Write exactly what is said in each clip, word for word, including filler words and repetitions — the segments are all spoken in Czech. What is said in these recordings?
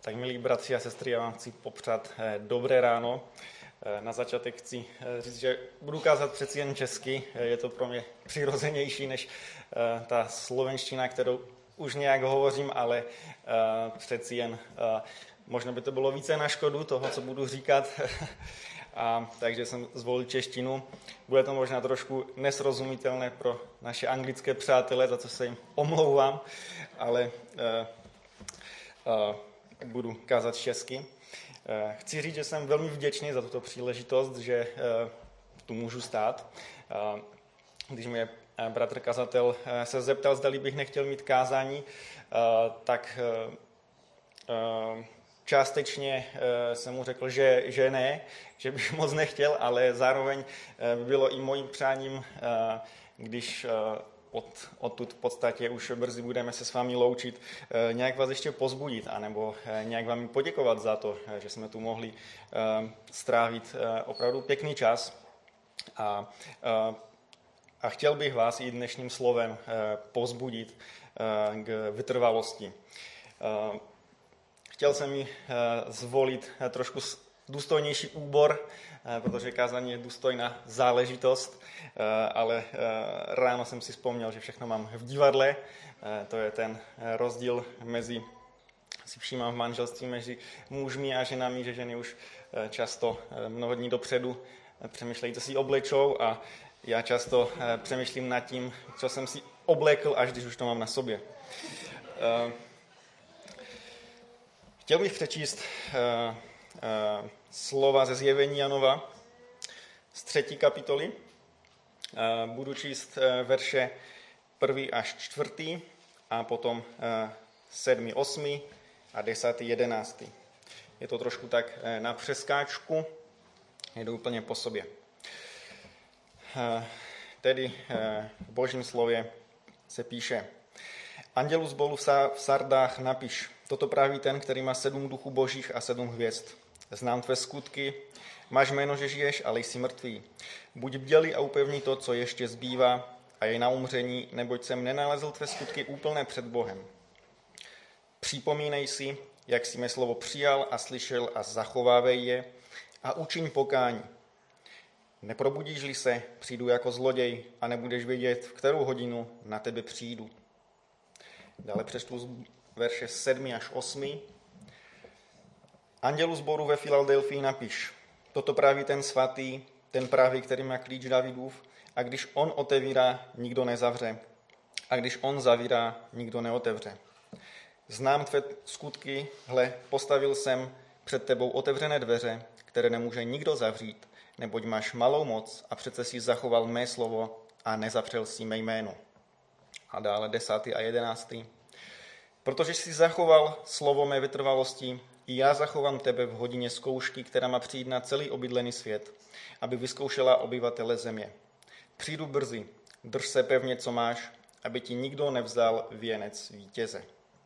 Tak milí bratři a sestry, já vám chci popřát dobré ráno. Na začátek chci říct, že budu kázat přeci jen česky. Je to pro mě přirozenější než ta slovenština, kterou už nějak hovořím, ale přeci jen možná by to bylo více na škodu toho, co budu říkat. A takže jsem zvolil češtinu. Bude to možná trošku nesrozumitelné pro naše anglické přátele, za co se jim omlouvám, ale uh, uh, budu kázat česky. Uh, chci říct, že jsem velmi vděčný za tuto příležitost, že uh, tu můžu stát. Uh, když mě bratr kazatel uh, se zeptal, zdali bych nechtěl mít kázání, uh, tak uh, uh, částečně uh, jsem mu řekl, že, že ne, že bych moc nechtěl, ale zároveň uh, bylo i mojím přáním, uh, když uh, od, odtud v podstatě už brzy budeme se s vámi loučit, uh, nějak vás ještě pozbudit, anebo uh, nějak vám poděkovat za to, uh, že jsme tu mohli uh, strávit uh, opravdu pěkný čas. A, uh, a chtěl bych vás i dnešním slovem uh, pozbudit uh, k vytrvalosti. Uh, Chtěl jsem mi zvolit trošku důstojnější úbor, protože kázání je důstojná záležitost, ale ráno jsem si vzpomněl, že všechno mám v divadle. To je ten rozdíl mezi, si všímám v manželství, mezi mužmi a ženami, že ženy už často mnoho dní dopředu přemýšlejí, co si oblečou, a já často přemýšlím nad tím, co jsem si oblekl, až když už to mám na sobě. Chtěl bych přečíst uh, uh, slova ze Zjevení Janova z třetí kapitoly. Uh, budu číst uh, verše první až čtvrtý a potom uh, sedmý, osmý a desátý, jedenáctý. Je to trošku tak uh, na přeskáčku, jdu úplně po sobě. Uh, tedy uh, v Božím slově se píše: Andělu zboru v Sardách napiš: Toto praví ten, který má sedm duchů božích a sedm hvězd. Znám tvé skutky, máš jméno, že žiješ, ale jsi mrtvý. Buď bdělý a upevni to, co ještě zbývá, a je na umření, neboť jsem nenalezl tvé skutky úplné před Bohem. Připomínej si, jak jsi mé slovo přijal a slyšel, a zachovávej je a učiň pokání. Neprobudíš-li se, přijdu jako zloděj a nebudeš vědět, v kterou hodinu na tebe přijdu. Dále přečtu verše sedmý až osmý. Andělu sboru ve Filadelfii napiš: Toto praví ten svatý, ten pravý, který má klíč Davidův, a když on otevírá, nikdo nezavře, a když on zavírá, nikdo neotevře. Znám tvé skutky, hle, postavil jsem před tebou otevřené dveře, které nemůže nikdo zavřít, neboť máš malou moc a přece si zachoval mé slovo a nezapřel si mé jméno. A dále desátý a jedenáctý. Protože jsi zachoval slovo mé vytrvalosti, i já zachovám tebe v hodině zkoušky, která má přijít na celý obydlený svět, aby vyzkoušela obyvatele země. Přijdu brzy, drž se pevně, co máš, aby ti nikdo nevzal věnec vítěze.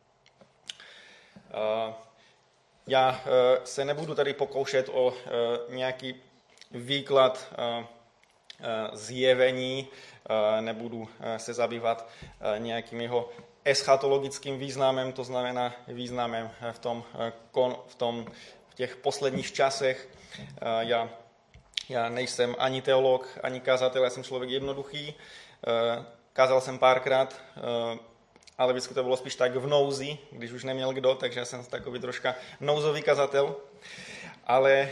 Já se nebudu tady pokoušet o nějaký výklad zjevení, nebudu se zabývat nějakým jeho eschatologickým významem, to znamená významem v, tom, v, tom, v těch posledních časech. Já, já nejsem ani teolog, ani kazatel, já jsem člověk jednoduchý. Kázal jsem párkrát, ale vždycky to bylo spíš tak v nouzi, když už neměl kdo, takže já jsem takový troška nouzový kazatel. Ale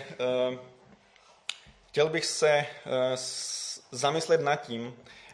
chtěl bych se zamyslet nad tím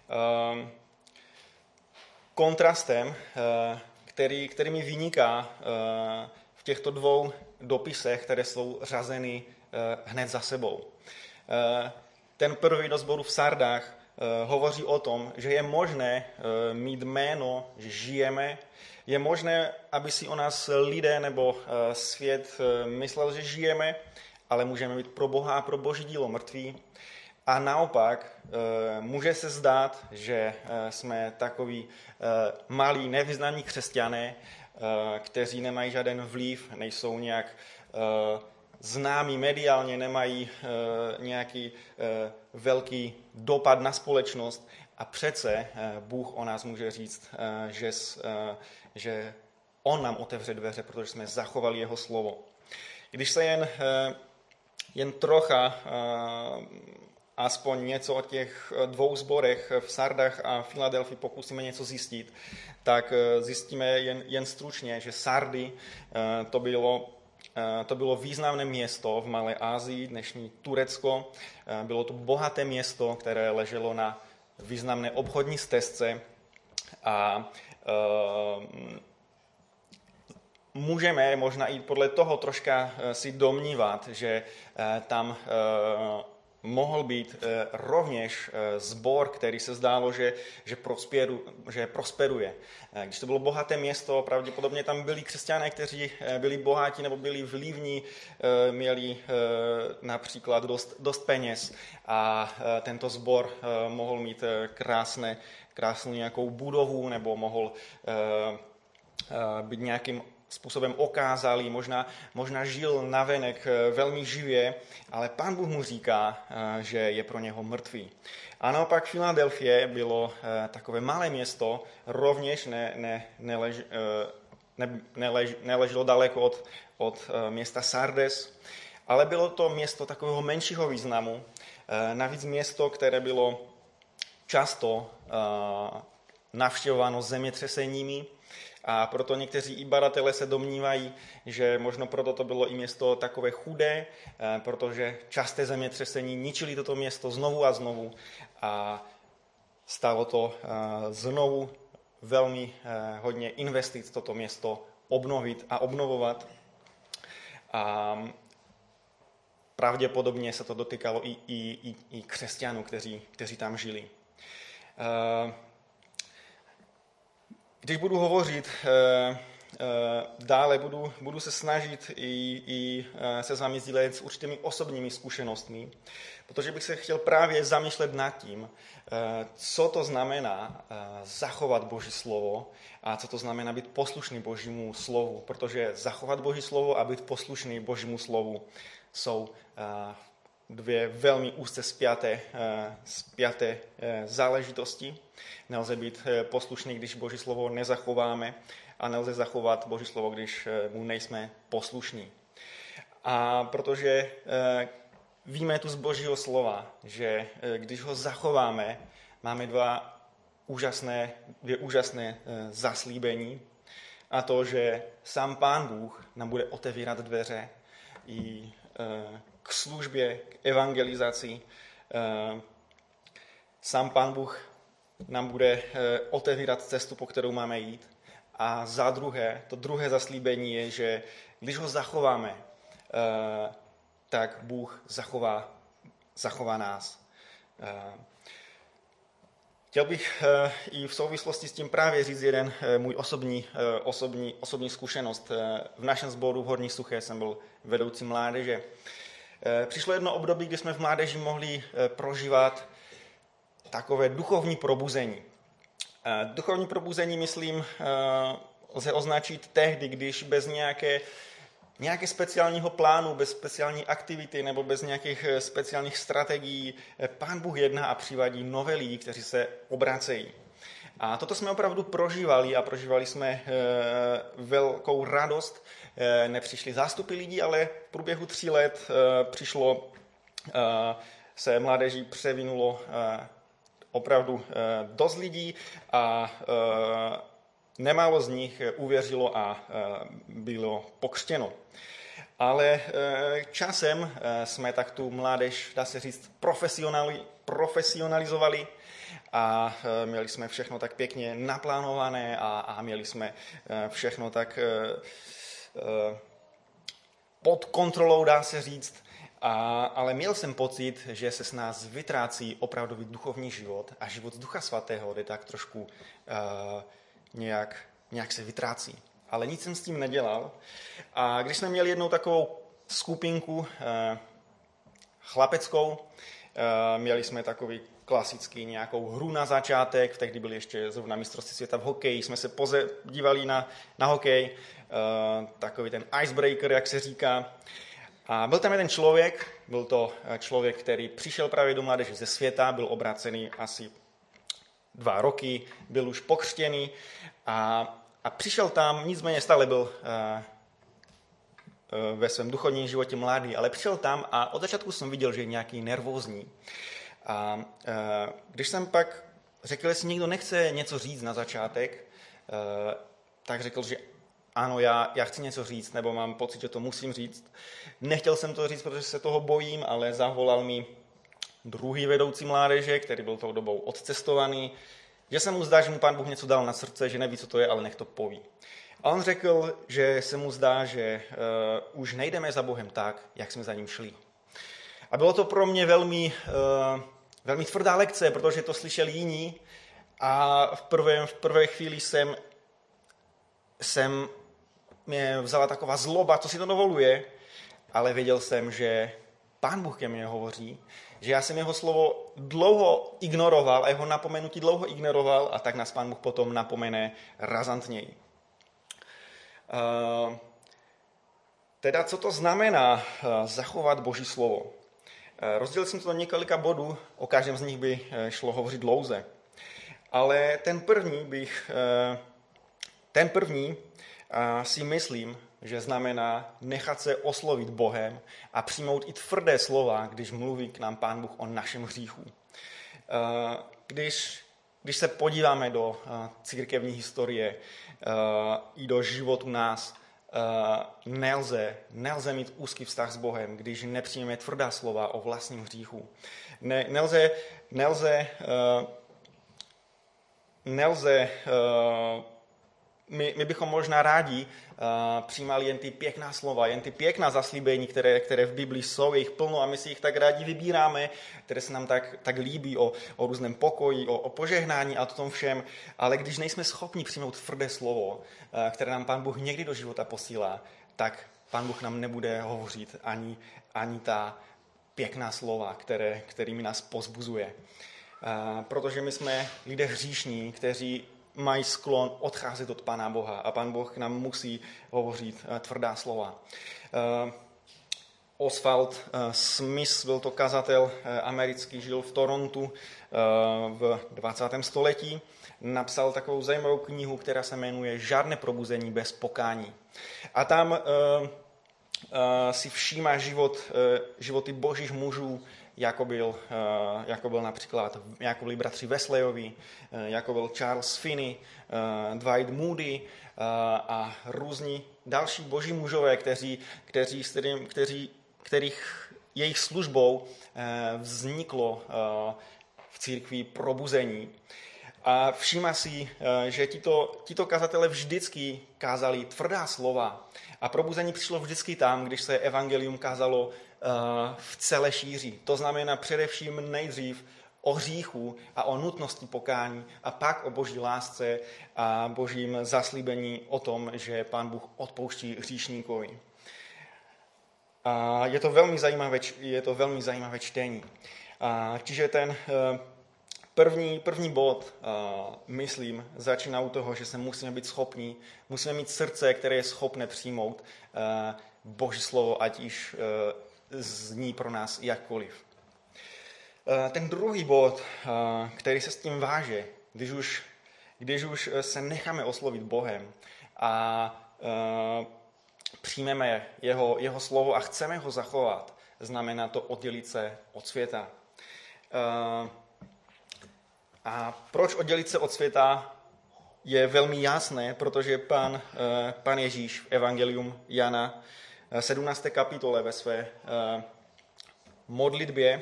kontrastem, který, který mi vyniká v těchto dvou dopisech, které jsou řazeny hned za sebou. Ten první do sboru v Sardách hovoří o tom, že je možné mít jméno, že žijeme, je možné, aby si o nás lidé nebo svět myslel, že žijeme, ale můžeme být pro Boha a pro Boží dílo mrtví. A naopak může se zdát, že jsme takoví malí nevyznaní křesťané, kteří nemají žádný vliv, nejsou nějak známí mediálně, nemají nějaký velký dopad na společnost, a přece Bůh o nás může říct, že, že on nám otevře dveře, protože jsme zachovali jeho slovo. Když se jen, jen trocha, aspoň něco o těch dvou sborech v Sardách a Filadelfii pokusíme něco zjistit, tak zjistíme jen, jen stručně, že Sardy to bylo, to bylo významné město v Malé Asii, dnešní Turecko. Bylo to bohaté město, které leželo na významné obchodní stezce a můžeme možná i podle toho troška si domnívat, že tam mohl být rovněž sbor, který se zdálo, že, že, prosperu, že prosperuje. Když to bylo bohaté město, pravděpodobně tam byli křesťané, kteří byli bohatí nebo byli vlivní, měli například dost, dost peněz a tento sbor mohl mít krásné, krásnou nějakou budovu nebo mohl být nějakým způsobem okázalý, možná, možná žil navenek velmi živě, ale Pán Bůh mu říká, že je pro něho mrtvý. A naopak Filadelfie bylo takové malé město, rovněž ne, ne, nelež, ne, nelež, neleželo daleko od, od města Sardes, ale bylo to město takového menšího významu, navíc město, které bylo často navštěvováno zemětřeseními, a proto někteří i badatelé se domnívají, že možno proto to bylo i město takové chudé, protože časté zemětřesení ničili toto město znovu a znovu a stalo to znovu velmi hodně investic toto město obnovit a obnovovat. A pravděpodobně se to dotýkalo i, i, i křesťanů, kteří, kteří tam žili. Když budu hovořit dále, budu, budu se snažit i, i se s vámi sdílet s určitými osobními zkušenostmi, protože bych se chtěl právě zamýšlet nad tím, co to znamená zachovat Boží slovo a co to znamená být poslušný Božímu slovu, protože zachovat Boží slovo a být poslušný Božímu slovu jsou dvě velmi úzce spjaté, spjaté záležitosti. Nelze být poslušný, když Boží slovo nezachováme a nelze zachovat Boží slovo, když mu nejsme poslušní. A protože víme tu z Božího slova, že když ho zachováme, máme dva úžasné, dvě úžasné zaslíbení a to, že sám Pán Bůh nám bude otevírat dveře i k službě, k evangelizaci. Sám Pán Bůh nám bude otevírat cestu, po kterou máme jít. A za druhé, to druhé zaslíbení je, že když ho zachováme, tak Bůh zachová, zachová nás. Chtěl bych i v souvislosti s tím právě říct jeden můj osobní, osobní, osobní zkušenost. V našem sboru v Horní Suché jsem byl vedoucí mládeže. Přišlo jedno období, kdy jsme v mládeži mohli prožívat takové duchovní probuzení. Duchovní probuzení, myslím, lze označit tehdy, když bez nějaké, nějaké speciálního plánu, bez speciální aktivity nebo bez nějakých speciálních strategií Pán Bůh jedná a přivádí nové lidi, kteří se obracejí. A toto jsme opravdu prožívali a prožívali jsme velkou radost. Nepřišli zástupy lidí, ale v průběhu tří let přišlo, se mládeží převinulo opravdu dost lidí a nemálo z nich uvěřilo a bylo pokřtěno. Ale časem jsme tak tu mládež, dá se říct, profesionali, profesionalizovali a měli jsme všechno tak pěkně naplánované a, a měli jsme všechno tak pod kontrolou, dá se říct. A, ale měl jsem pocit, že se s nás vytrácí opravdový duchovní život a život z Ducha Svatého, kde tak trošku uh, nějak, nějak se vytrácí. Ale nic jsem s tím nedělal. A když jsme měli jednou takovou skupinku uh, chlapeckou, uh, měli jsme takový klasický nějakou hru na začátek, tehdy byly ještě zrovna mistrovství světa v hokeji, jsme se poze dívali na, na hokej, uh, takový ten icebreaker, jak se říká. A byl tam jeden člověk, byl to člověk, který přišel právě do mládeže ze světa, byl obrácený asi dva roky, byl už pokřtěný a a přišel tam, nicméně stále byl ve svém duchovním životě mladý, ale přišel tam a od začátku jsem viděl, že je nějaký nervózní. A když jsem pak řekl, jestli někdo nechce něco říct na začátek, tak řekl, že ano, já, já chci něco říct, nebo mám pocit, že to musím říct. Nechtěl jsem to říct, protože se toho bojím, ale zavolal mi druhý vedoucí mládeže, který byl tou dobou odcestovaný, že se mu zdá, že mu Pán Bůh něco dal na srdce, že neví, co to je, ale nech to poví. A on řekl, že se mu zdá, že uh, už nejdeme za Bohem tak, jak jsme za ním šli. A bylo to pro mě velmi, uh, velmi tvrdá lekce, protože to slyšeli jiní a v prvé, v prvé chvíli jsem, jsem mě vzala taková zloba, co si to dovoluje, ale věděl jsem, že Pán Bůh ke mně hovoří, že já jsem jeho slovo dlouho ignoroval a jeho napomenutí dlouho ignoroval a tak nás Pán Bůh potom napomene razantněji. Uh, teda, co to znamená uh, zachovat Boží slovo? Uh, rozdělil jsem to do několika bodů, o každém z nich by uh, šlo hovořit dlouze. Ale ten první bych, uh, ten první uh, si myslím, že znamená nechat se oslovit Bohem a přijmout i tvrdé slova, když mluví k nám Pán Bůh o našem hříchu. Uh, když Když se podíváme do uh, církevní historie uh, i do životu nás, uh, nelze, nelze mít úzký vztah s Bohem, když nepřijmeme tvrdá slova o vlastním hříchu. Ne, nelze, nelze, uh, nelze uh, my, my bychom možná rádi uh, přijímali jen ty pěkná slova, jen ty pěkná zaslíbení, které, které v Biblii jsou, je jich plno a my si jich tak rádi vybíráme, které se nám tak, tak líbí o, o různém pokoji, o, o požehnání a o tom všem, ale když nejsme schopni přijmout tvrdé slovo, uh, které nám Pán Bůh někdy do života posílá, tak Pán Bůh nám nebude hovořit ani, ani ta pěkná slova, které, kterými nás pozbuzuje. Uh, protože my jsme lidé hříšní, kteří mají sklon odcházet od Pána Boha a Pán Boh nám musí hovořit tvrdá slova. Uh, Oswald uh, Smith byl to kazatel uh, americký, žil v Torontu uh, v dvacátém století. Napsal takovou zajímavou knihu, která se jmenuje Žádné probuzení bez pokání. A tam uh, uh, si všímá život, uh, životy božích mužů, jako byl, jako byl například jako byli bratři Wesleyovi, jako byl Charles Finney, Dwight Moody a různí další boží mužové, kteří, kteří, kteří, kterých jejich službou vzniklo v církvi probuzení. A všímá si, že tito, tito kazatelé vždycky kázali tvrdá slova a probuzení přišlo vždycky tam, když se evangelium kázalo v celé šíři. To znamená především nejdřív o hříchu a o nutnosti pokání a pak o boží lásce a božím zaslíbení o tom, že Pán Bůh odpouští hříšníkovi. A je to velmi zajímavé, je to velmi zajímavé čtení. A čiže ten první, první bod, myslím, začíná u toho, že se musíme být schopni, musíme mít srdce, které je schopné přijmout boží slovo, ať již zní pro nás jakkoliv. Ten druhý bod, který se s tím váže, když už, když už se necháme oslovit Bohem a přijmeme jeho, jeho slovo a chceme ho zachovat, znamená to oddělit se od světa. A proč oddělit se od světa je velmi jasné, protože pan, pan Ježíš v Evangelium Jana sedmnácté kapitole ve své modlitbě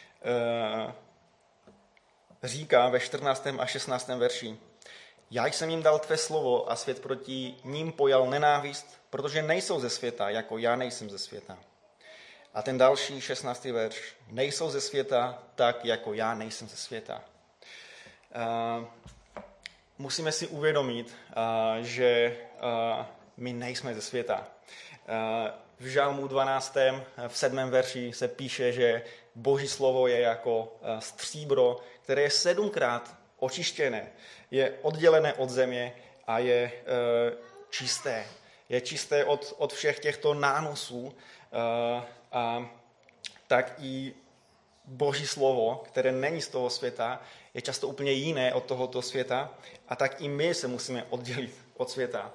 říká ve čtrnáctém a šestnáctém verši: Já jsem jim dal tvé slovo a svět proti ním pojal nenávist, protože nejsou ze světa, jako já nejsem ze světa. A ten další šestnáctý verš: Nejsou ze světa, tak jako já nejsem ze světa. Uh, musíme si uvědomit, uh, že uh, my nejsme ze světa. Uh, v Žalmu dvanáctém v sedmém verši se píše, že Boží slovo je jako uh, stříbro, které je sedmkrát očištěné, je oddělené od země a je uh, čisté. Je čisté od, od všech těchto nánosů, uh, a tak i Boží slovo, které není z toho světa, je často úplně jiné od tohoto světa a tak i my se musíme oddělit od světa.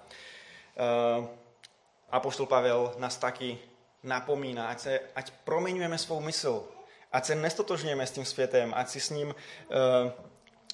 Apoštol Pavel nás taky napomíná, ať, se, ať proměňujeme svou mysl, ať se nestotožňujeme s tím světem, ať si s ním, uh, uh,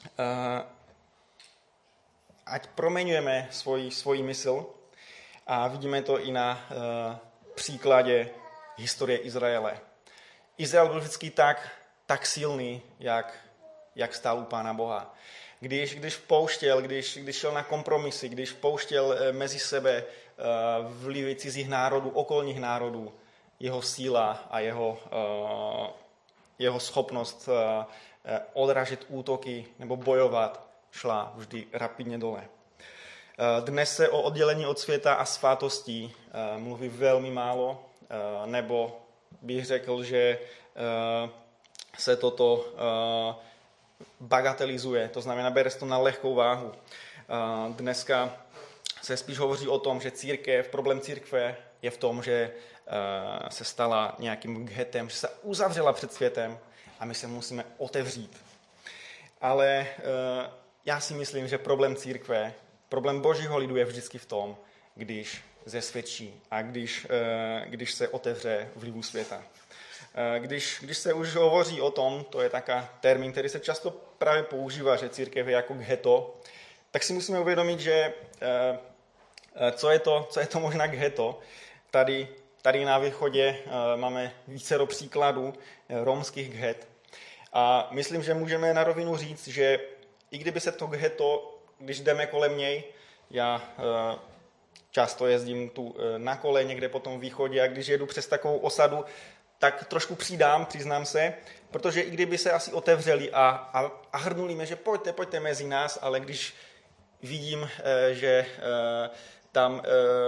ať proměňujeme svoji, svoji mysl. A vidíme to i na uh, příkladě historie Izraele. Izrael byl vždycky tak, tak silný, jak, jak stál u Pána Boha. Když, když pouštěl, když, když šel na kompromisy, když pouštěl mezi sebe uh, vlivy cizích národů, okolních národů, jeho síla a jeho, uh, jeho schopnost uh, odražet útoky nebo bojovat šla vždy rapidně dole. Uh, dnes se o oddělení od světa a svátostí uh, mluví velmi málo, uh, nebo bych řekl, že uh, se toto uh, bagatelizuje, to znamená, bere se to na lehkou váhu. Uh, dneska se spíš hovoří o tom, že církev, problém církve je v tom, že uh, se stala nějakým ghetem, že se uzavřela před světem a my se musíme otevřít. Ale uh, já si myslím, že problém církve, problém Božího lidu je vždycky v tom, když zesvědčí a když, uh, když se otevře vlivu světa. Když, když se už hovoří o tom, to je taká termín, který se často právě používá, že církev je jako ghetto, tak si musíme uvědomit, že co je to, co je to možná ghetto. Tady, tady na východě máme vícero příkladů romských ghet. A myslím, že můžeme na rovinu říct, že i kdyby se to ghetto, když jdeme kolem něj, já často jezdím tu na kole někde po tom východě a když jedu přes takovou osadu, tak trošku přidám, přiznám se, protože i kdyby se asi otevřeli a, a, a hrnuli mě, že pojďte, pojďte mezi nás, ale když vidím, že tam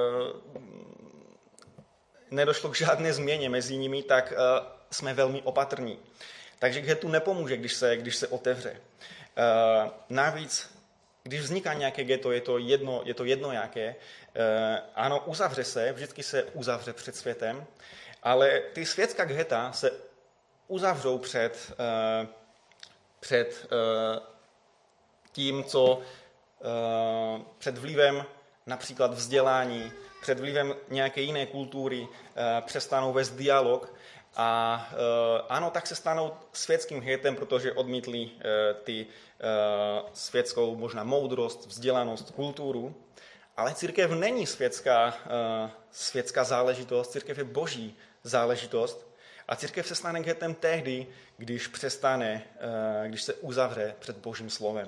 nedošlo k žádné změně mezi nimi, tak jsme velmi opatrní. Takže ghetu nepomůže, když se, když se otevře. Navíc, když vzniká nějaké ghetto, je to jedno, je to jedno jaké, ano, uzavře se, vždycky se uzavře před světem, ale ty světská ghetta se uzavřou před, uh, před uh, tím, co uh, před vlivem například vzdělání, před vlivem nějaké jiné kultury uh, přestanou vést dialog a uh, ano, tak se stanou světským ghettem, protože odmítli uh, ty uh, světskou možná moudrost, vzdělanost, kulturu. Ale církev není světská, uh, světská záležitost, církev je boží záležitost a církev se stane ghettem tehdy, když přestane, uh, když se uzavře před Božím slovem.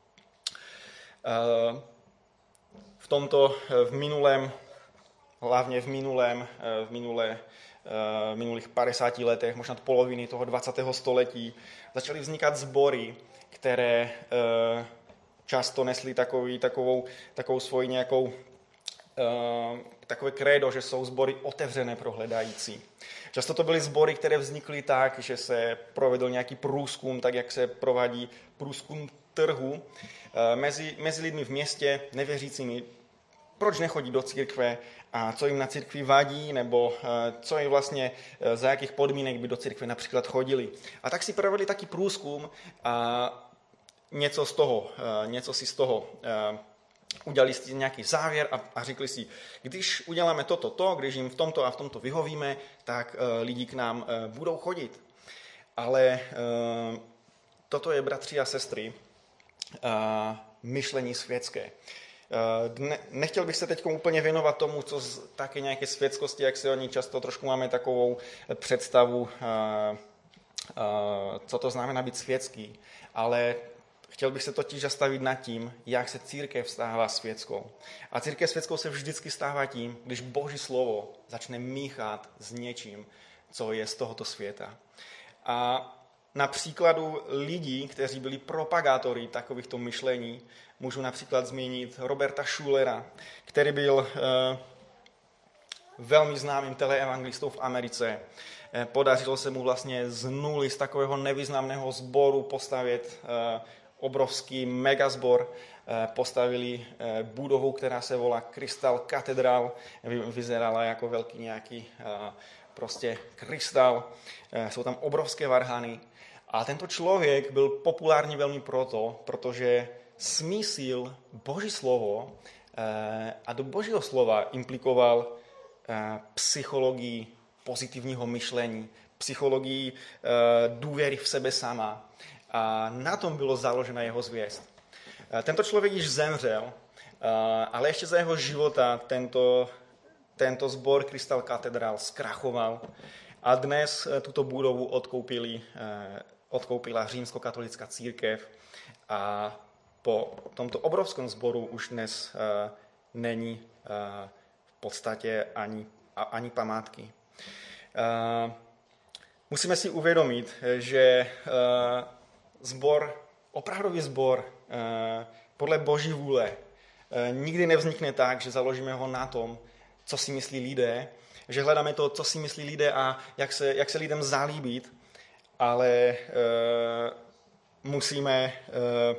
Uh, v tomto, v minulém, hlavně v minulém, v minulé, v minulých padesáti letech, možná od poloviny toho dvacátého století, začaly vznikat sbory, které uh, často nesli takový, takovou, takovou svoji nějakou, uh, takové krédo, že jsou sbory otevřené pro hledající. Často to byly sbory, které vznikly tak, že se provedl nějaký průzkum, tak jak se provádí průzkum trhu uh, mezi, mezi lidmi v městě, nevěřícími, proč nechodí do církve a co jim na církvi vadí, nebo uh, co jim vlastně, uh, za jakých podmínek by do církve například chodili. A tak si provedli taky průzkum a něco z toho, něco si z toho udělali si nějaký závěr a, a řekli si, když uděláme toto, to, když jim v tomto a v tomto vyhovíme, tak lidi k nám budou chodit. Ale toto je, bratři a sestry, myšlení světské. Nechtěl bych se teď úplně věnovat tomu, co z také nějaké světskosti, jak se o ní často trošku máme takovou představu, co to znamená být světský, ale chtěl bych se totiž zastavit nad tím, jak se církev stává světskou. A církev světskou se vždycky stává tím, když Boží slovo začne míchat s něčím, co je z tohoto světa. A na příkladu lidí, kteří byli propagátory takovýchto myšlení, můžu například zmínit Roberta Schulera, který byl eh, velmi známým teleevangelistou v Americe. Eh, podařilo se mu vlastně z nuly, z takového nevýznamného sboru postavit eh, obrovský megazbor, postavili budovu, která se volá Crystal Cathedral, vyzerala jako velký nějaký prostě krystal, jsou tam obrovské varhany. A tento člověk byl populární velmi proto, protože smísil Boží slovo a do Božího slova implikoval psychologii pozitivního myšlení, psychologii důvěry v sebe sama. A na tom bylo založena jeho zvěst. Tento člověk již zemřel, ale ještě za jeho života tento, tento sbor Crystal Cathedral zkrachoval a dnes tuto budovu odkoupili, odkoupila římskokatolická církev a po tomto obrovském sboru už dnes není v podstatě ani, ani památky. Musíme si uvědomit, že sbor, opravdový sbor podle Boží vůle nikdy nevznikne tak, že založíme ho na tom, co si myslí lidé, že hledáme to, co si myslí lidé a jak se, jak se lidem zalíbit, ale uh, musíme, uh,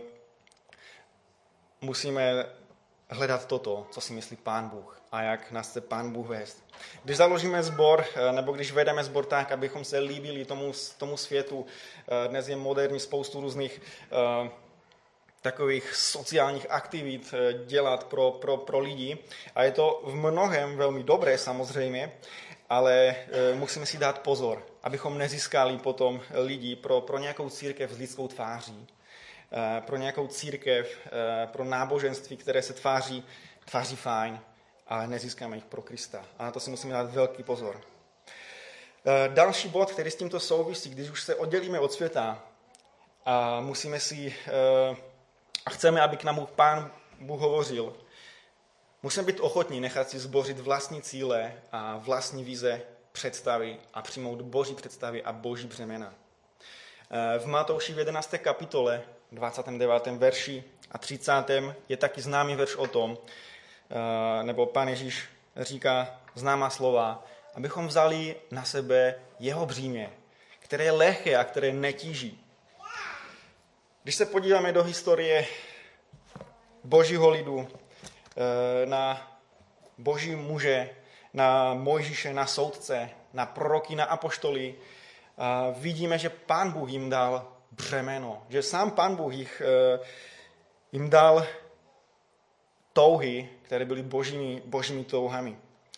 musíme hledat toto, co si myslí Pán Bůh a jak nás chce Pán Bůh vést. Když založíme sbor, nebo když vedeme sbor tak, abychom se líbili tomu, tomu světu, dnes je moderní spoustu různých uh, takových sociálních aktivit dělat pro, pro, pro lidi a je to v mnohem velmi dobré samozřejmě, ale e, musíme si dát pozor, abychom nezískali potom lidi pro, pro nějakou církev s lidskou tváří, e, pro nějakou církev, e, pro náboženství, které se tváří, tváří fajn, ale nezískáme jich pro Krista. A na to si musíme dát velký pozor. E, další bod, který s tímto souvisí, když už se oddělíme od světa a musíme si e, a chceme, aby k nám Pán Bůh hovořil, musíme být ochotní nechat si zbořit vlastní cíle a vlastní vize, představy a přijmout Boží představy a Boží břemena. V Matouši v jedenácté kapitole, dvacátém devátém verši a třicátém je taky známý verš o tom, nebo Pán Ježíš říká známá slova, abychom vzali na sebe jeho břímě, které je lehké a které netíží. Když se podíváme do historie Božího lidu, na Boží muže, na Mojžíše, na soudce, na proroky, na apoštoly, vidíme, že Pán Bůh jim dal břemeno, že sám Pán Bůh jich, jim dal touhy, které byly božími, božími touhami.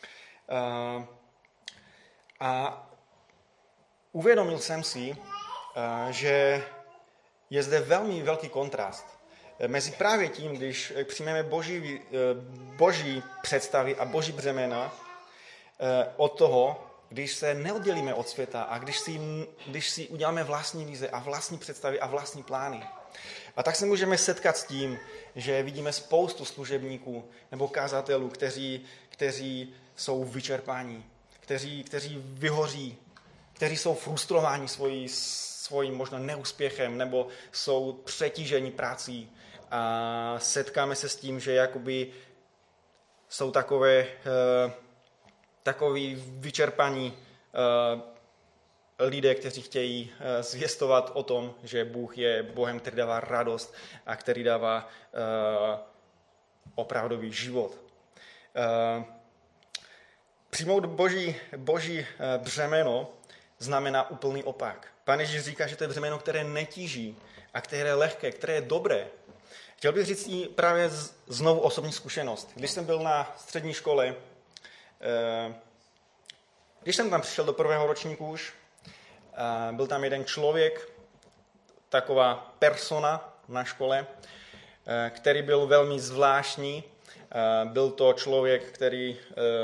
A uvědomil jsem si, že je zde velmi velký kontrast mezi právě tím, když přijmeme boží, boží představy a boží břemena od toho, když se neoddělíme od světa a když si, když si uděláme vlastní vize a vlastní představy a vlastní plány. A tak se můžeme setkat s tím, že vidíme spoustu služebníků nebo kazatelů, kteří, kteří jsou vyčerpáni, kteří, kteří vyhoří, kteří jsou frustrováni svojí svým možná neúspěchem nebo jsou přetíženi prací a setkáme se s tím, že jakoby jsou takové, uh, takový vyčerpaní uh, lidé, kteří chtějí uh, zvěstovat o tom, že Bůh je Bohem, který dává radost a který dává uh, opravdový život. Uh, přijmout boží, boží břemeno znamená úplný opak. Pán Ježíš říká, že to je břemeno, které netíží a které je lehké, které je dobré. Chtěl bych říct právě znovu osobní zkušenost. Když jsem byl na střední škole, když jsem tam přišel do prvého ročníku už, byl tam jeden člověk, taková persona na škole, který byl velmi zvláštní. Byl to člověk, který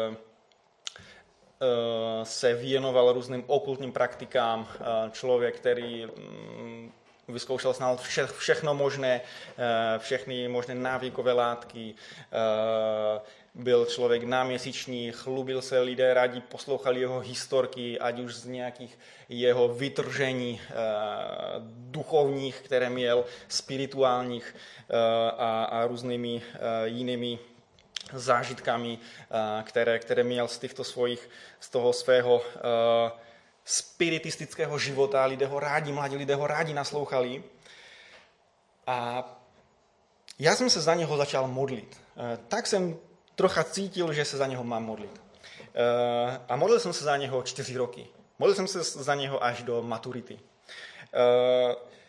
se věnoval různým okultním praktikám, člověk, který vyzkoušel snad vše, všechno možné, všechny možné návykové látky, byl člověk náměsíční, chlubil se, lidé rádi poslouchali jeho historky, ať už z nějakých jeho vytržení duchovních, které měl, spirituálních a, a různými jinými zážitkami, které, které měl z těchto svojich, z toho svého uh, spiritistického života. Lidé ho rádi, mladí lidé ho rádi naslouchali. A já jsem se za něho začal modlit. Uh, tak jsem trocha cítil, že se za něho mám modlit. Uh, a modlil jsem se za něho čtyři roky. Modlil jsem se za něho až do maturity. Uh,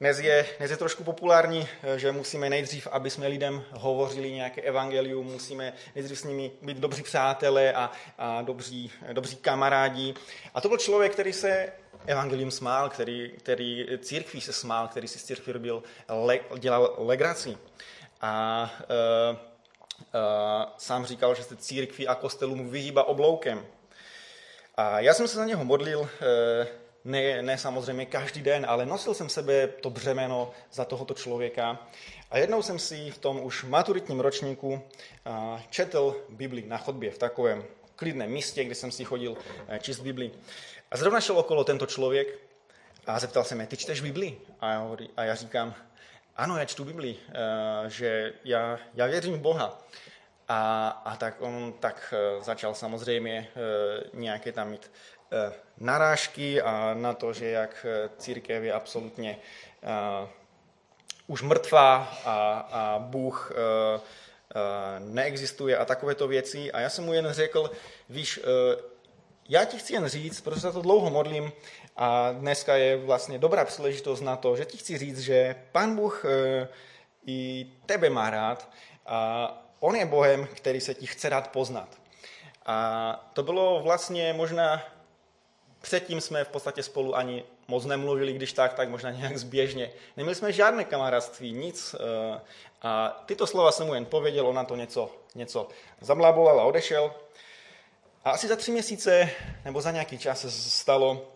Dnes je, dnes je trošku populární, že musíme nejdřív, aby jsme lidem hovořili nějaké evangelium, musíme nejdřív s nimi být dobří přátelé a, a dobří, dobří kamarádi. A to byl člověk, který se evangelium smál, který, který církví se smál, který si z církví robil, le, dělal legraci. A uh, uh, sám říkal, že se církví a kostelům vyhýbá obloukem. A já jsem se za něho modlil, uh, Ne, ne samozřejmě každý den, ale nosil jsem sebe to břemeno za tohoto člověka. A jednou jsem si v tom už maturitním ročníku četl Bibli na chodbě v takovém klidném místě, kde jsem si chodil číst Bibli. A zrovna šel okolo tento člověk a zeptal se mě, ty čteš Bibli? A já, a já říkám, ano, já čtu Bibli, že já, já věřím v Boha. A, a tak on tak začal samozřejmě nějaké tam mít narážky a na to, že jak církev je absolutně uh, už mrtvá a, a Bůh uh, uh, neexistuje a takovéto věci. A já jsem mu jen řekl, víš, uh, já ti chci jen říct, protože se to dlouho modlím a dneska je vlastně dobrá příležitost na to, že ti chci říct, že Pán Bůh uh, i tebe má rád a on je Bohem, který se ti chce dát poznat. A to bylo vlastně možná předtím jsme v podstatě spolu ani moc nemluvili, když tak, tak možná nějak zběžně. Neměli jsme žádné kamarádství, nic. A tyto slova jsem mu jen pověděl, on na to něco, něco zablábolal a odešel. A asi za tři měsíce, nebo za nějaký čas se stalo,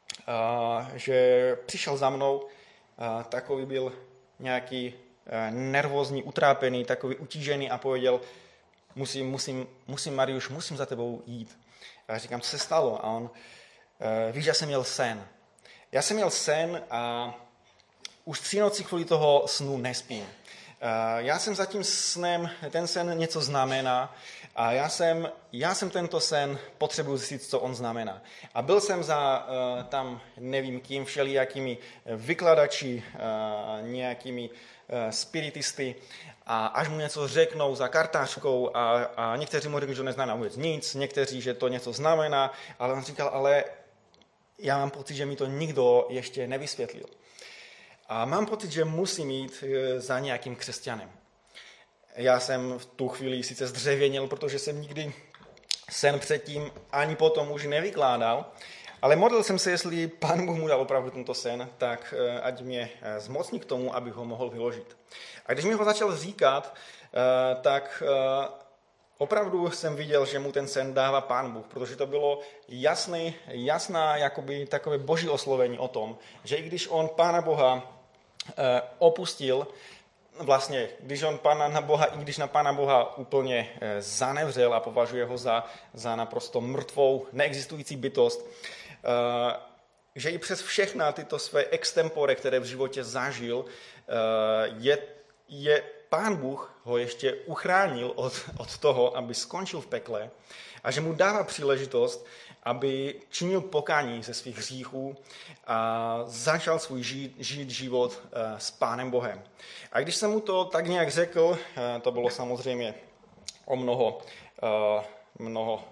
že přišel za mnou, takový byl nějaký nervózní, utrápený, takový utížený a pověděl, musím, musím, musím, Mariuš, musím za tebou jít. A já říkám, co se stalo? A on, víš, já jsem měl sen. Já jsem měl sen a už tři noci kvůli toho snu nespím. Já jsem za tím snem, ten sen něco znamená a já jsem, já jsem tento sen potřebuji zjistit, co on znamená. A byl jsem za tam, nevím kým, všelijakými vykladači, nějakými spiritisty a až mu něco řeknou za kartářkou a, a někteří mu řekli, že neznamená vůbec nic, někteří, že to něco znamená, ale on říkal, ale já mám pocit, že mi to nikdo ještě nevysvětlil. A mám pocit, že musím jít za nějakým křesťanem. Já jsem v tu chvíli sice zdřevěněl, protože jsem nikdy sen předtím ani potom už nevykládal, ale modlil jsem se, jestli Pán Bůh mu dal opravdu tento sen, tak ať mě zmocní k tomu, abych ho mohl vyložit. A když mi ho začal říkat, tak opravdu jsem viděl, že mu ten sen dává Pán Bůh, protože to bylo jasný, jasná jakoby takové boží oslovení o tom, že i když on Pána Boha opustil, vlastně, když on Pána na Boha, i když na Pána Boha úplně zanevřel a považuje ho za, za naprosto mrtvou, neexistující bytost, že i přes všechna tyto své extempore, které v životě zažil, je, je Pán Bůh ho ještě uchránil od, od toho, aby skončil v pekle a že mu dává příležitost, aby činil pokání ze svých hříchů a začal svůj žít, žít život s Pánem Bohem. A když jsem mu to tak nějak řekl, to bylo samozřejmě o mnoho, mnoho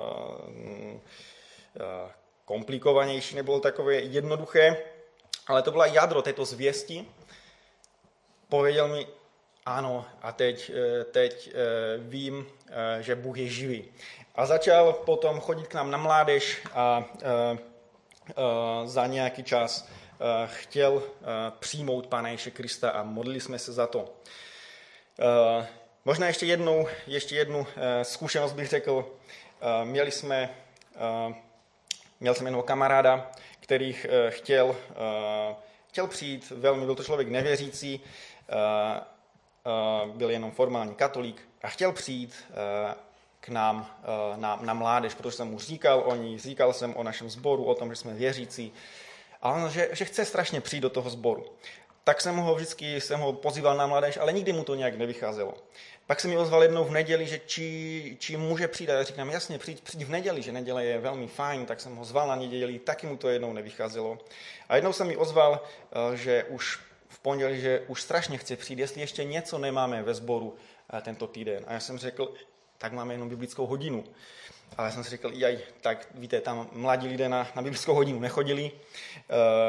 komplikovanější, nebylo takové jednoduché, ale to byla jádro této zvěsti. Pověděl mi, ano, a teď, teď vím, že Bůh je živý. A začal potom chodit k nám na mládež a, a, a za nějaký čas a, chtěl a, přijmout Pána Ježíše Krista a modlili jsme se za to. A, možná ještě jednou, ještě jednu a, zkušenost bych řekl. A, měli jsme, a, měl jsem jednoho kamaráda, který chtěl, a, chtěl přijít, velmi byl to člověk nevěřící, a, byl jenom formální katolík a chtěl přijít k nám na, na mládež, protože jsem mu říkal o ní, říkal jsem o našem sboru, o tom, že jsme věřící a on, že, že chce strašně přijít do toho sboru. Tak jsem ho vždycky jsem ho pozýval na mládež, ale nikdy mu to nějak nevycházelo. Pak se mi ozval jednou v neděli, že či, či může přijít. A já říkám, jasně, přijď, přijď v neděli, že neděle je velmi fajn, tak jsem ho zval na neděli, taky mu to jednou nevycházelo. A jednou jsem mi ozval, že už v pondělí, že už strašně chce přijít, jestli ještě něco nemáme ve sboru tento týden. A já jsem řekl, tak máme jenom biblickou hodinu. Ale já jsem si řekl, jaj, tak víte, tam mladí lidé na, na biblickou hodinu nechodili.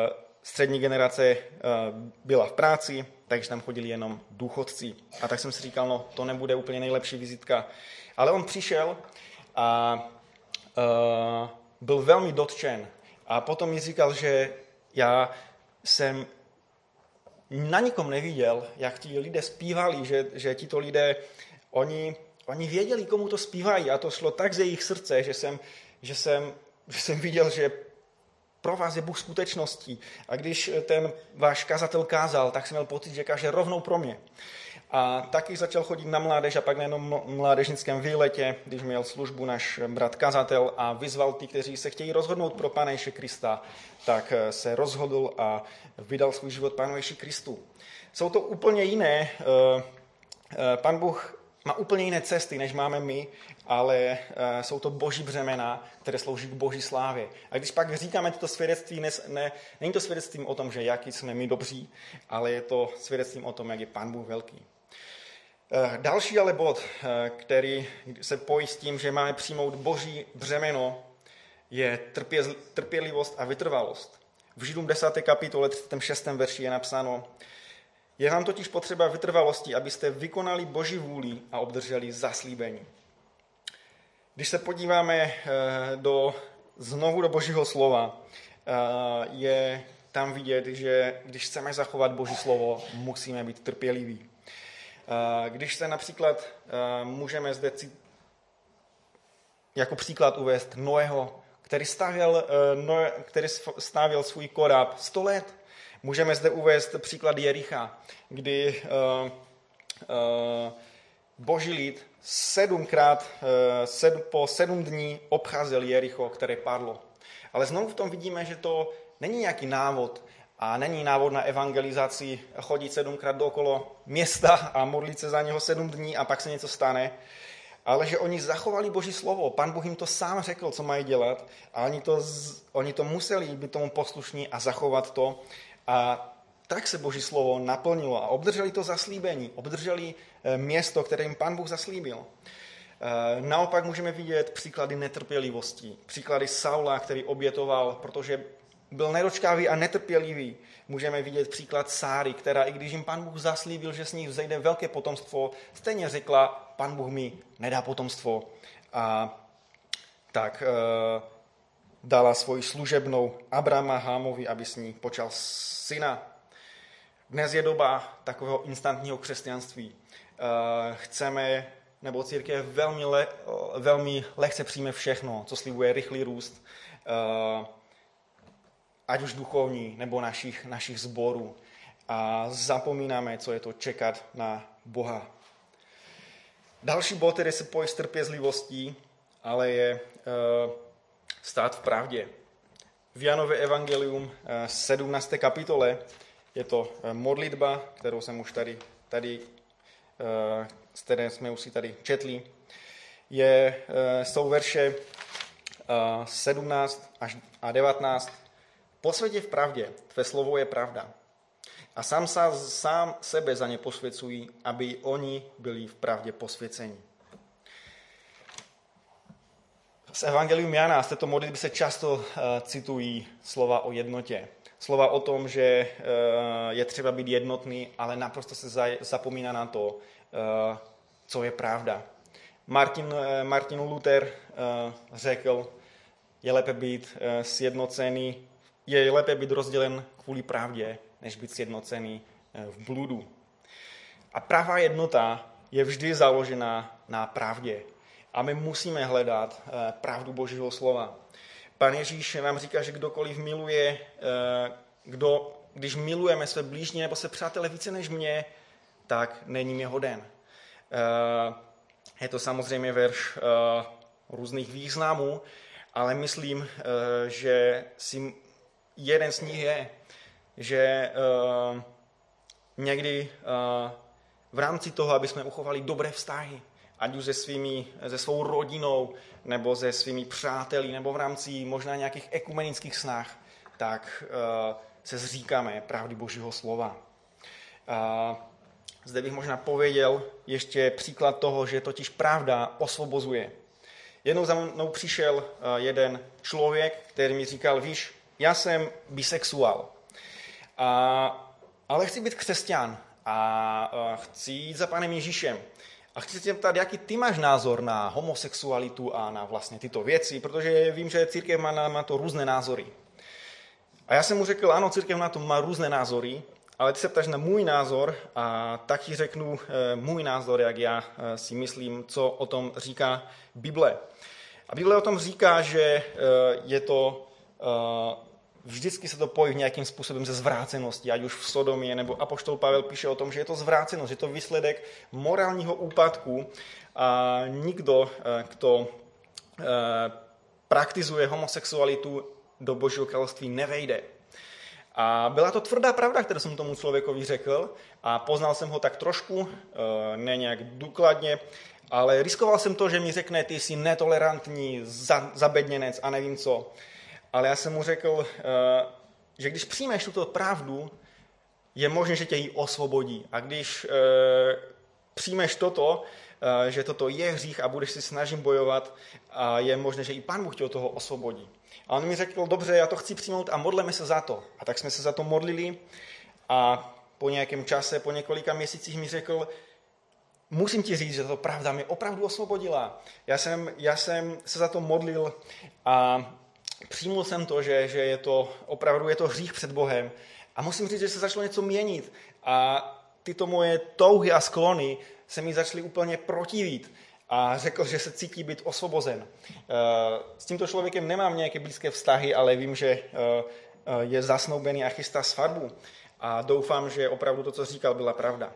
střední generace byla v práci, takže tam chodili jenom důchodci. A tak jsem si říkal, no to nebude úplně nejlepší vizitka. Ale on přišel a uh, byl velmi dotčen. A potom mi říkal, že já jsem na nikom neviděl, jak ti lidé zpívali, že, že tito lidé, oni, oni věděli, komu to zpívají a to šlo tak ze jejich srdce, že jsem, že jsem, že jsem viděl, že pro vás je Bůh skutečností. A když ten váš kazatel kázal, tak jsem měl pocit, že káže rovnou pro mě. A taky začal chodit na mládež a pak na jednom mládežnickém výletě, když měl službu náš brat kazatel a vyzval ty, kteří se chtějí rozhodnout pro Pána Ježíše Krista, tak se rozhodl a vydal svůj život Pánu Ježíši Kristu. Jsou to úplně jiné, Pán Bůh má úplně jiné cesty, než máme my, ale jsou to boží břemena, které slouží k boží slávě. A když pak říkáme toto svědectví, ne, ne, není to svědectvím o tom, že jaký jsme my dobří, ale je to svědectvím o tom, jak je Pán Bůh velký. Další ale bod, který se pojí s tím, že máme přijmout boží břemeno, je trpělivost a vytrvalost. V Židům desáté kapitole třicátém šestém verši je napsáno: Je vám totiž potřeba vytrvalosti, abyste vykonali boží vůli a obdrželi zaslíbení. Když se podíváme do, znovu do božího slova, je tam vidět, že když chceme zachovat boží slovo, musíme být trpěliví. Když se například můžeme zde jako příklad uvést Noého, který stavěl, který stavěl svůj koráb sto let. Můžeme zde uvést příklad Jericha, kdy uh, uh, boží lid sedmkrát uh, sedm, po sedm dní obcházel Jericho, které padlo. Ale znovu v tom vidíme, že to není nějaký návod a není návod na evangelizaci chodit sedmkrát dookolo města a modlit se za něho sedm dní a pak se něco stane. Ale že oni zachovali boží slovo. Pán Bůh jim to sám řekl, co mají dělat a oni to, oni to museli být tomu poslušní a zachovat to. A tak se boží slovo naplnilo a obdrželi to zaslíbení, obdrželi město, které jim Pán Bůh zaslíbil. Naopak můžeme vidět příklady netrpělivosti, příklady Saula, který obětoval, protože byl nedočkavý a netrpělivý. Můžeme vidět příklad Sáry, která, i když jim Pán Bůh zaslíbil, že s ní vzejde velké potomstvo, stejně řekla, Pán Bůh mi nedá potomstvo. A tak e, dala svoji služebnou Abrama Hámovi, aby s ní počal syna. Dnes je doba takového instantního křesťanství. E, chceme, nebo církev velmi, le, velmi lehce přijme všechno, co slibuje rychlý růst, e, ať už duchovní, nebo našich, našich sborů. A zapomínáme, co je to čekat na Boha. Další bod, který se pojí s trpězlivostí, ale je e, stát v pravdě. V Janově evangelium e, sedmnácté kapitole je to modlitba, kterou jsem už tady, tady e, z které jsme už si tady četli. Je, e, jsou verše e, sedmnáct až a devatenáct. Posvětě v pravdě, tvé slovo je pravda. A sám, sa, sám sebe za ně posvěcují, aby oni byli v pravdě posvěceni. Z Evangelium Jana, z této modlitby se často uh, citují slova o jednotě. Slova o tom, že uh, je třeba být jednotný, ale naprosto se za, zapomíná na to, uh, co je pravda. Martin, uh, Martin Luther uh, řekl, je lépe být uh, sjednocený, je lépe být rozdělen kvůli pravdě, než být sjednocený v bludu. A pravá jednota je vždy založena na pravdě. A my musíme hledat pravdu Božího slova. Pán Ježíš nám říká, že kdokoliv miluje, kdo, když milujeme své blížní nebo se přátele více než mě, tak není mě hoden. Je to samozřejmě verš různých významů, ale myslím, že si jeden z nich je, že uh, někdy uh, v rámci toho, aby jsme uchovali dobré vztahy, ať už se, svými, se svou rodinou, nebo se svými přáteli, nebo v rámci možná nějakých ekumenických snah, tak uh, se zříkáme pravdy Božího slova. Uh, zde bych možná pověděl ještě příklad toho, že totiž pravda osvobozuje. Jednou za mnou přišel uh, jeden člověk, který mi říkal, víš, já jsem bisexuál. A, ale chci být křesťan a, a chci jít za Pánem Ježíšem. A chci se tě ptát, jaký ty máš názor na homosexualitu a na vlastně tyto věci, protože vím, že církev má na, na to různé názory. A já jsem mu řekl, ano, církev na to má různé názory, ale ty se ptáš na můj názor a taky řeknu e, můj názor, jak já e, si myslím, co o tom říká Bible. A Bible o tom říká, že e, je to, e, vždycky se to pojí nějakým způsobem ze zvrácenosti, ať už v Sodomě, nebo apoštol Pavel píše o tom, že je to zvrácenost, že je to výsledek morálního úpadku a nikdo, e, kdo e, praktizuje homosexualitu, do Božího království nevejde. A byla to tvrdá pravda, kterou jsem tomu člověkovi řekl a poznal jsem ho tak trošku, ne nějak důkladně, ale riskoval jsem to, že mi řekne, ty jsi netolerantní, zabedněnec a nevím co. Ale já jsem mu řekl, že když přijmeš tuto pravdu, je možné, že tě ji osvobodí. A když přijmeš toto, že toto je hřích a budeš si snažit bojovat, a je možné, že i Pán Bůh tě od toho osvobodí. A on mi řekl, dobře, já to chci přijmout a modleme se za to. A tak jsme se za to modlili a po nějakém čase, po několika měsících mi řekl, musím ti říct, že to pravda mě opravdu osvobodila. Já jsem, já jsem se za to modlil a přijmul jsem to, že, že je to opravdu je to hřích před Bohem. A musím říct, že se začalo něco měnit. A tyto moje touhy a sklony se mi začaly úplně protivit. A řekl, že se cítí být osvobozen. S tímto člověkem nemám nějaké blízké vztahy, ale vím, že je zasnoubený a chystá svatbu. A doufám, že opravdu to, co říkal, byla pravda.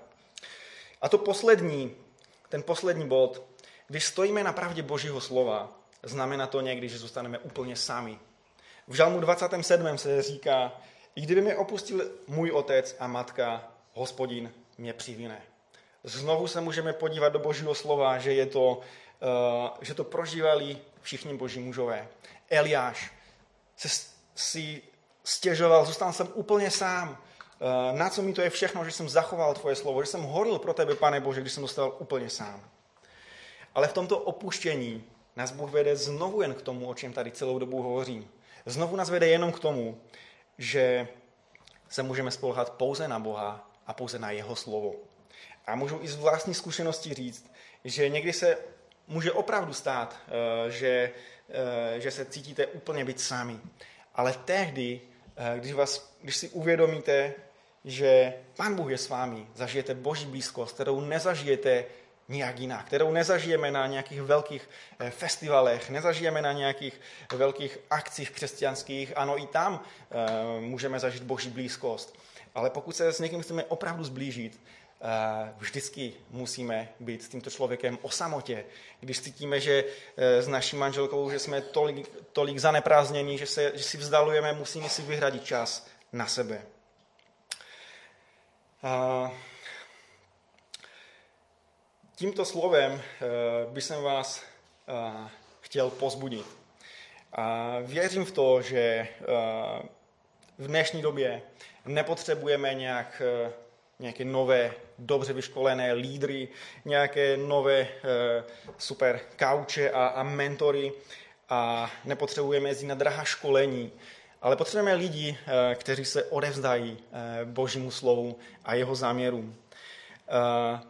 A to poslední, ten poslední bod, když stojíme na pravdě Božího slova, znamená to někdy, že zůstaneme úplně sami. V Žalmu dvacátém sedmém se říká, i kdyby mě opustil můj otec a matka, Hospodin mě přivine. Znovu se můžeme podívat do Božího slova, že, je to, uh, že to prožívali všichni boží mužové. Eliáš se si stěžoval, zůstal jsem úplně sám. Uh, na co mi to je všechno, že jsem zachoval tvoje slovo, že jsem horlil pro tebe, Pane Bože, když jsem dostal úplně sám. Ale v tomto opuštění nás Bůh vede znovu jen k tomu, o čem tady celou dobu hovořím. Znovu nás vede jenom k tomu, že se můžeme spoléhat pouze na Boha a pouze na jeho slovo. A můžu i z vlastní zkušenosti říct, že někdy se může opravdu stát, že, že se cítíte úplně být sami. Ale tehdy, když, vás, když si uvědomíte, že Pán Bůh je s vámi, zažijete Boží blízkost, kterou nezažijete nijak jinak, kterou nezažijeme na nějakých velkých festivalech, nezažijeme na nějakých velkých akcích křesťanských. Ano, i tam můžeme zažít Boží blízkost. Ale pokud se s někým chceme opravdu zblížit, vždycky musíme být s tímto člověkem o samotě. Když cítíme, že s naší manželkou, že jsme tolik, tolik zaneprázdnění, že, se, že si vzdalujeme, musíme si vyhradit čas na sebe. Tímto slovem bych jsem vás chtěl povzbudit. Věřím v to, že v dnešní době nepotřebujeme nějak nějaké nové, dobře vyškolené lídry, nějaké nové e, super kauče a, a mentory a nepotřebujeme jezdit na drahá školení, ale potřebujeme lidi, e, kteří se odevzdají e, Božímu slovu a jeho záměrům. E,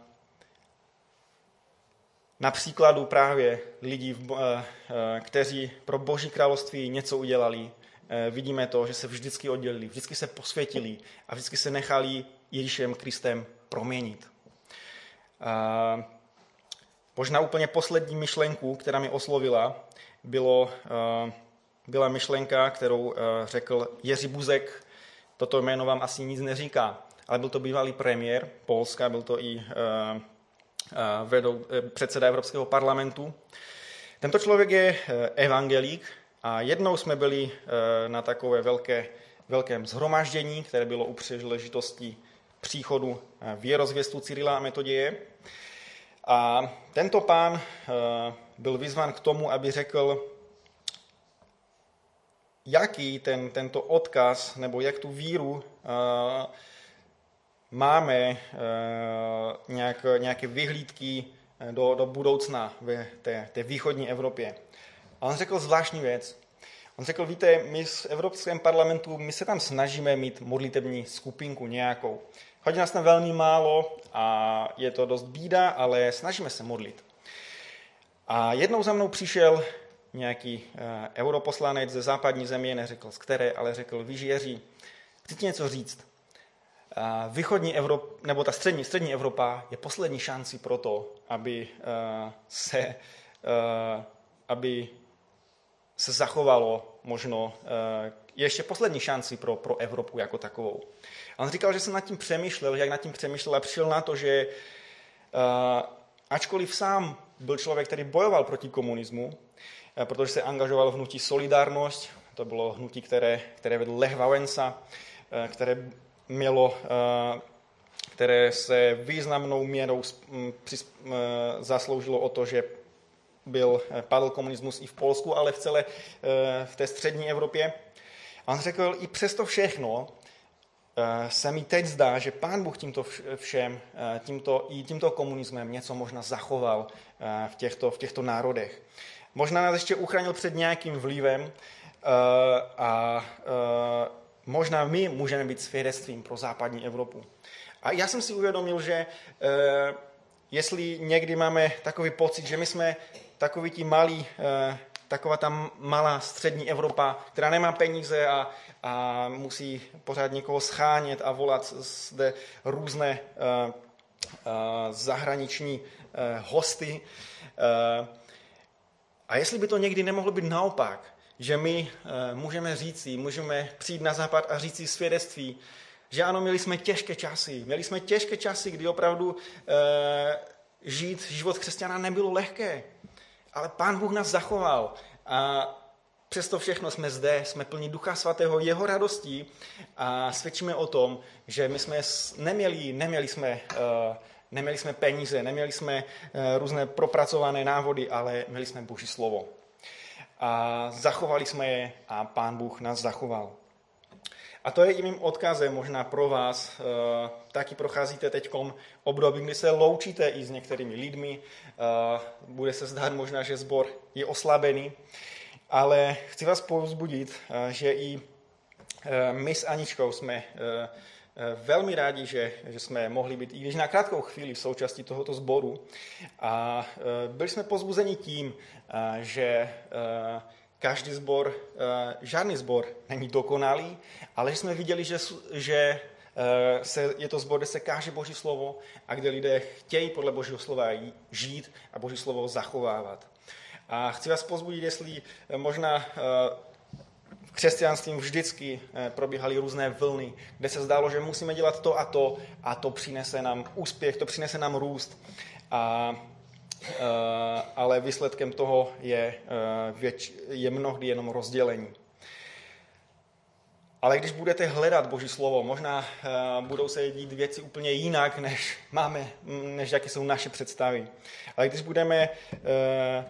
na příkladu právě lidí, e, e, kteří pro Boží království něco udělali, e, vidíme to, že se vždycky oddělili, vždycky se posvětili a vždycky se nechali Ježíšem Kristem proměnit. Uh, možná úplně poslední myšlenku, která mě oslovila, bylo, uh, byla myšlenka, kterou uh, řekl Jiří Buzek. Toto jméno vám asi nic neříká, ale byl to bývalý premiér Polska, byl to i uh, uh, vedou, uh, předseda Evropského parlamentu. Tento člověk je uh, evangelík a jednou jsme byli uh, na takové velké, velkém shromáždění, které bylo u příležitosti příchodu věrozvěstu Cyrila a Metoděje. A tento pán byl vyzván k tomu, aby řekl, jaký ten, tento odkaz, nebo jak tu víru máme nějak, nějaké vyhlídky do, do budoucna v té, té východní Evropě. A on řekl zvláštní věc. On řekl, víte, my v Evropském parlamentu, my se tam snažíme mít modlitební skupinku nějakou. Chodí nás tam velmi málo a je to dost bída, ale snažíme se modlit. A jednou za mnou přišel nějaký uh, europoslanec ze západní země, neřekl z které, ale řekl, víš, Jiří, chci ti něco říct. Uh, východní Evropa, nebo ta střední, střední Evropa je poslední šanci pro to, aby uh, se, uh, aby se zachovalo možno uh, ještě poslední šanci pro, pro Evropu jako takovou. A on říkal, že jsem nad tím přemýšlel, jak nad tím přemýšlel a přišel na to, že uh, ačkoliv sám byl člověk, který bojoval proti komunismu, uh, protože se angažoval v hnutí Solidarność, to bylo hnutí, které, které vedl Lech Wałęsa, uh, které mělo, uh, které se významnou měrou uh, přis, uh, zasloužilo o to, že byl, padl komunismus i v Polsku, ale v celé v té střední Evropě. A on řekl, i přesto všechno se mi teď zdá, že Pán Bůh tímto všem, tímto, i tímto komunismem něco možná zachoval v těchto, v těchto národech. Možná nás ještě uchránil před nějakým vlivem a možná my můžeme být svědectvím pro západní Evropu. A já jsem si uvědomil, že jestli někdy máme takový pocit, že my jsme takový ti malí, taková ta malá střední Evropa, která nemá peníze a, a musí pořád někoho schánět a volat zde různé uh, uh, zahraniční uh, hosty. Uh, a jestli by to někdy nemohlo být naopak, že my uh, můžeme říci, můžeme přijít na západ a říci svědectví, že ano, měli jsme těžké časy. Měli jsme těžké časy, kdy opravdu uh, žít život křesťana nebylo lehké. Ale Pán Bůh nás zachoval a přesto všechno jsme zde, jsme plní Ducha Svatého, jeho radostí a svědčíme o tom, že my jsme neměli, neměli, jsme, uh, neměli jsme peníze, neměli jsme uh, různé propracované návody, ale měli jsme Boží slovo. A zachovali jsme je a Pán Bůh nás zachoval. A to je i mým odkazem možná pro vás. Taky procházíte teďkom období, kdy se loučíte i s některými lidmi. Bude se zdát možná, že sbor je oslabený. Ale chci vás povzbudit, že i my s Aničkou jsme velmi rádi, že, že jsme mohli být, i když na krátkou chvíli v součástí tohoto sboru. A byli jsme povzbuzeni tím, že každý sbor, žádný sbor není dokonalý, ale že jsme viděli, že, že se, je to sbor, kde se káže Boží slovo a kde lidé chtějí podle Božího slova žít a Boží slovo zachovávat. A chci vás povzbudit, jestli možná v křesťanství vždycky probíhaly různé vlny, kde se zdálo, že musíme dělat to a to a to přinese nám úspěch, to přinese nám růst. A Uh, ale výsledkem toho je, uh, věč, je mnohdy jenom rozdělení. Ale když budete hledat Boží slovo, možná uh, budou se dít věci úplně jinak, než máme, než jaké jsou naše představy. Ale když budeme, uh,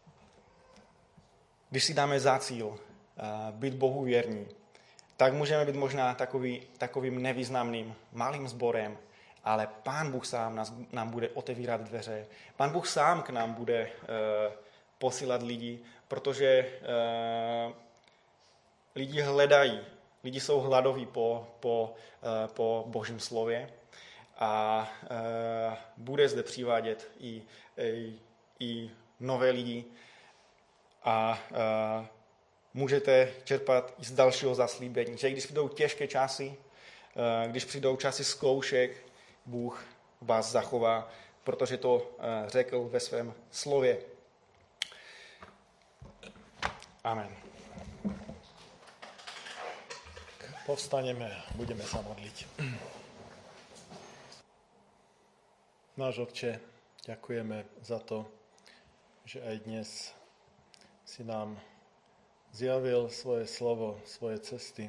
když si dáme za cíl uh, být Bohu věrní, tak můžeme být možná takový, takovým nevýznamným malým sborem, ale Pán Bůh sám nás, nám bude otevírat dveře. Pán Bůh sám k nám bude uh, posílat lidi, protože uh, lidi hledají, lidi jsou hladoví po, po, uh, po Božím slově a uh, bude zde přivádět i, i, i nové lidi a uh, můžete čerpat i z dalšího zaslíbení, že když přijdou těžké časy, uh, když přijdou časy zkoušek, Bůh vás zachová, protože to řekl ve svém slově. Amen. Povstaneme, budeme sa modliť. Náš Otče, ďakujeme za to, že aj dnes si nám zjavil svoje slovo, svoje cesty.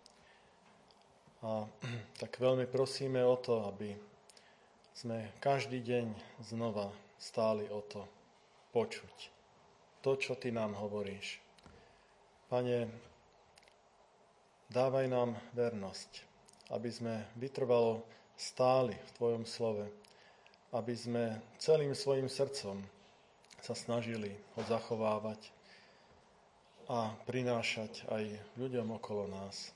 A tak veľmi prosíme o to, aby sme každý deň znova stáli o to počuť to, čo Ty nám hovoríš. Pane, dávaj nám vernosť, aby sme vytrvalo stáli v Tvojom slove, aby sme celým svojim srdcom sa snažili ho zachovávať a prinášať aj ľuďom okolo nás.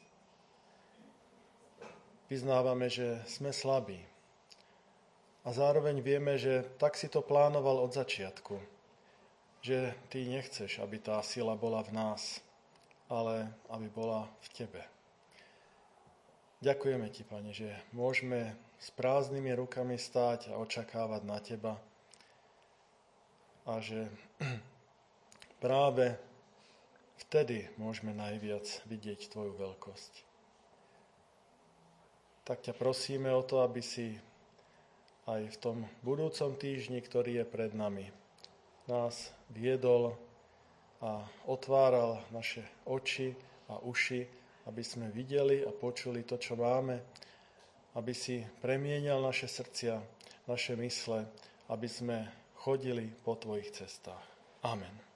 Vyznávame, že sme slabí. A zároveň vieme, že tak si to plánoval od začiatku. Že ty nechceš, aby tá sila bola v nás, ale aby bola v tebe. Ďakujeme ti, Pane, že môžeme s prázdnymi rukami stáť a očakávať na teba. A že práve vtedy môžeme najviac vidieť tvoju veľkosť. Tak ťa prosíme o to, aby si aj v tom budúcom týždni, ktorý je pred nami, nás viedol a otváral naše oči a uši, aby sme videli a počuli to, čo máme, aby si premienial naše srdcia, naše mysle, aby sme chodili po tvojich cestách. Amen.